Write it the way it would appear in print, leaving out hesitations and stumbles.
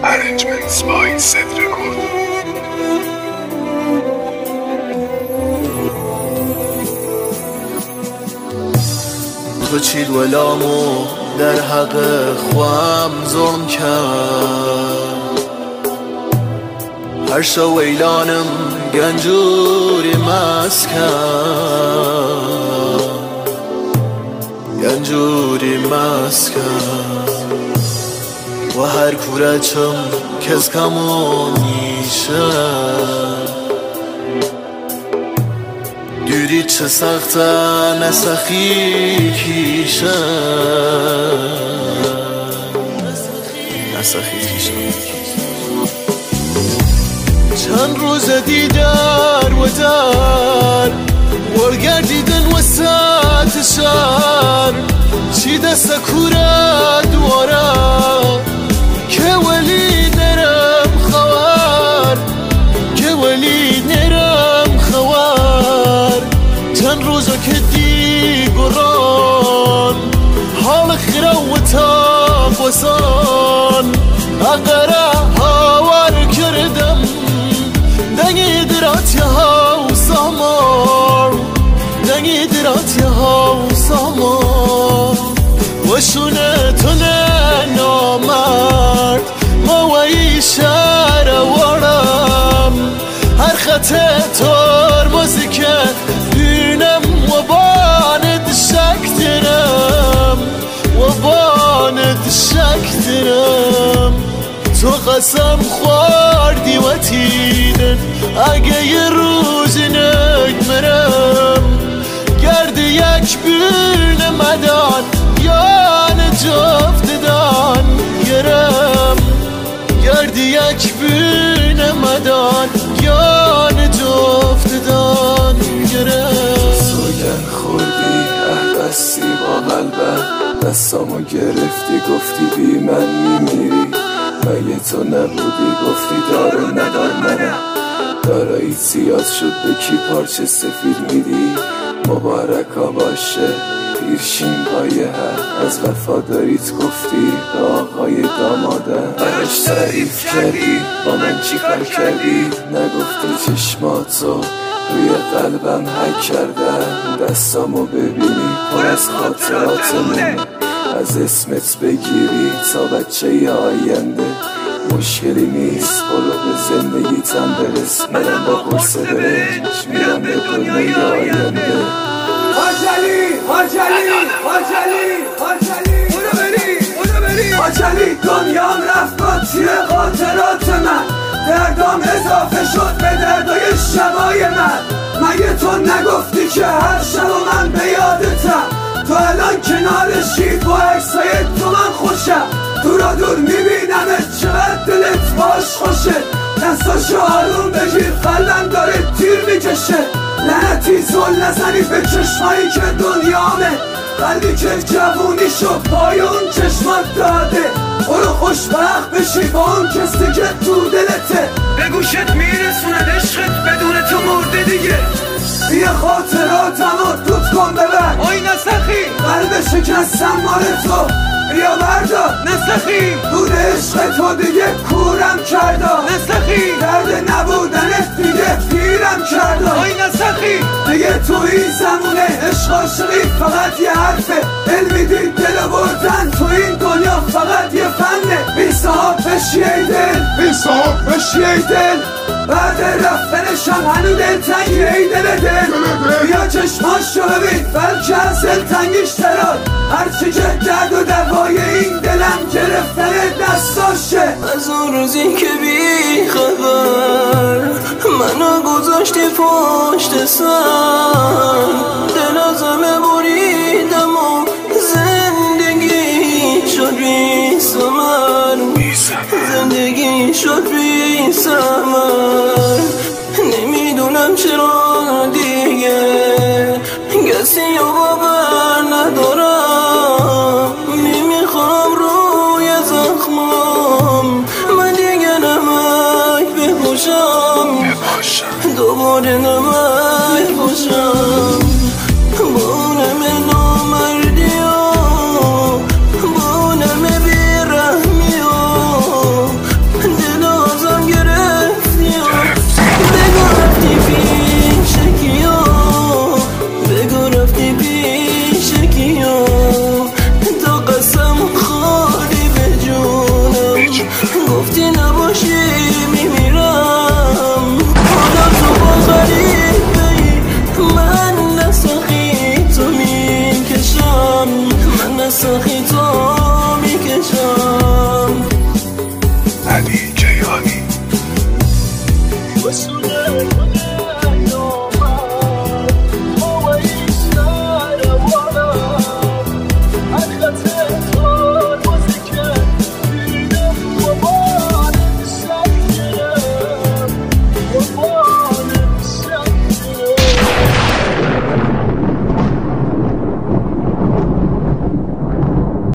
Arrangements by Seth Record. تو ولامو در حق خوام ظلم کرد. هر شو ویلانم گنجوری مسکن، گنجوری مسکن و هر کورچم کس کمونیشه. دوری چه سخته نسخی کیشه، نسخی کیشه. چند روز دیدار و در ورگردیدن وسط شهر، چی دست کوره دواره که ولی نرم خوار، که ولی نرم خوار. چند روزا که دیگران حال خیره و تاب وسان، اقره هاور کردم دنگی درات ها و سامار، دنگی درات ها و سامار. و شونه تو نامرد موایی شهر وارم، هر خطه ترمزی که دینم و باند شکترم، و باند شکترم. تو قسم خوردی و تیدن اگه یه روز نگمرم، گرد یک بین مدان یان جفت دان گرم، گرد یک بین مدان یان جفت دان گرم. سوگن خوردی بستی با قلبم، دستامو گرفتی گفتی بی من میمیری. مگه تو نبودی گفتی دار و ندار منم، دارایی زیاد شد به کی پارچه سفید میدی. مبارکا باشه پیرشین پایه هر، از وفاداریت گفتی به آقای دامادم. براش تعریف کردی با من چی کار کردی، نگفتی چشماتو روی قلبم حک کردن. دستامو ببینی پر از خاطراتمون، از اسمت بگیری تا بچه آینده. مشکلی نیست برو به زندگیتم برس، منم با قرص برنج میرم به دنیای آینده. حاجلی حاجلی حاجلی حاجلی اونو بری اونو بری. حاجلی دنیام رفت با تیر خاطرات من، دردام اضافه شد به دردای شبای من. مگه تو نگفتی که هر شب من به یادتم، تو الان کنارشی با عکسای تو من خوشم. دور دور میبینمت چقدر دلت باش خوشه، دستاشو آروم بگیر قلبم داره تیر میکشه. لعنتی زل نزنی به چشمایی که دنیامه، قلبی که جوونیشو پای اون چشمات داده. برو خوشبخت بشی با اون کسی که تو دلته، به گوشت میرسوند عشقت بدون تو مرده دیگه. بیا خاطراتمو دوت کن ببر آی نسخی، قلب شکستم مال تو بیا بردار نسخی. دود عشق تو دیگه کورم کردا نسخی، درد نبودنت دیگه پیرم کردا آی نسخی. دیگه تو این زمونه عشق عاشقی فقط یه حرفه، دل میدی دل بردن تو این دنیا فقط یه فنه. بی صاحب بشی ای دل، بی صاحب بشی ای دل، بعد رفتنشم هنو دلتنگی ای دل دل. بیا چشماشو ببین بلکه از دلتنگیش تراد، هرچی که درد و دوای این دلم گرفتن دستاشه. از اون روزی که بی خبر منو گذاشتی پشت سر، دل ازمه بریدم و زندگی شد بی ثمر، زندگی شد بی ثمر. نمیدونم چرا دیگه کسی و باور ندارم، نمیخوام روی زخمم من دیگه نمک بپاشم، دوباره نمک